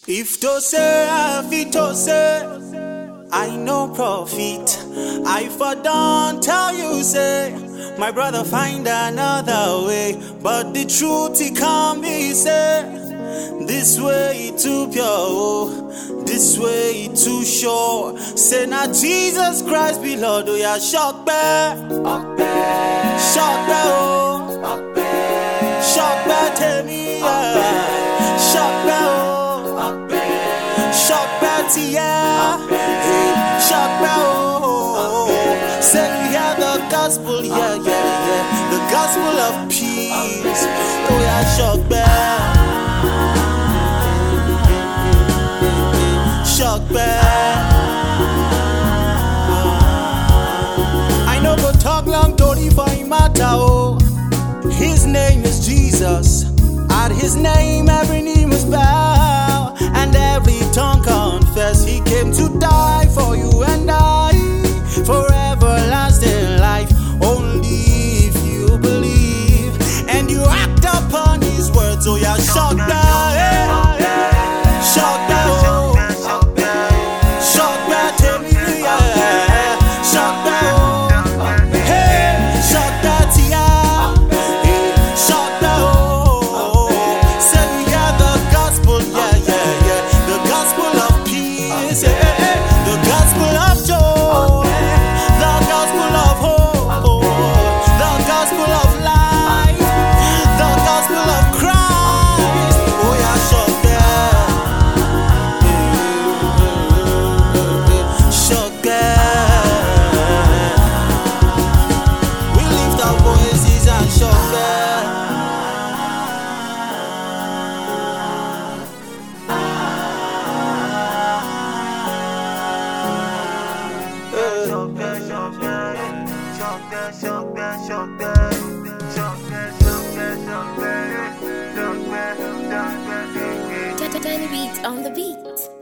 If to say, if to say, I no profit, I for don't tell you say, my brother find another way, but the truth it can't be said. This way it too pure, oh, this way it too sure. Say now Jesus Christ be Lord, oh yeah, shock bear, shock bear, oh, shock bear, tell me, yeah, shock bear, oh. Shock belt, yeah, hey, shock belt. Say we hear the gospel, yeah, yeah, yeah, the gospel of peace. Oh yeah, shock belt, shock belt. I know go talk long story for him matter, oh. His name is Jesus. At his name every knee must bow, and every tongue confess he came to die for you and I, for everlasting life. Only if you believe and you act upon his words. Oh yeah, shock that, shock that, oh, shock that, tell me, yeah, shock that, oh, hey, shock that, yeah, hey, shock that, oh, say we got the gospel, yeah, yeah, yeah, the gospel of peace, yeah, the gospel of joy, the gospel of hope, the gospel of life, the gospel of Christ. Oh yeah, shock that, shock that. We lift our voices and shock that. Tiny beats on the beat.